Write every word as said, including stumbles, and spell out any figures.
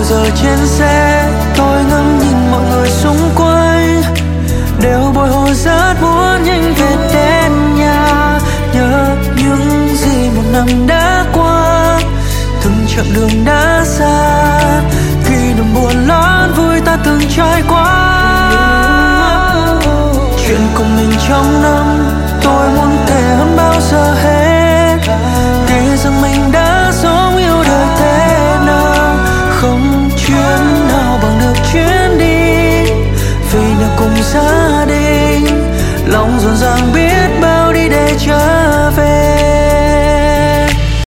giờ trên xe tôi ngắm nhìn mọi người xung quanh, đều bồi hồi rất muốn nhanh về đến nhà. Nhớ những gì một năm đã qua, từng chặng đường đã xa, khi niềm buồn lớn vui ta từng trải qua. Chuyện cùng mình trong năm tôi muốn kể hơn bao giờ hết.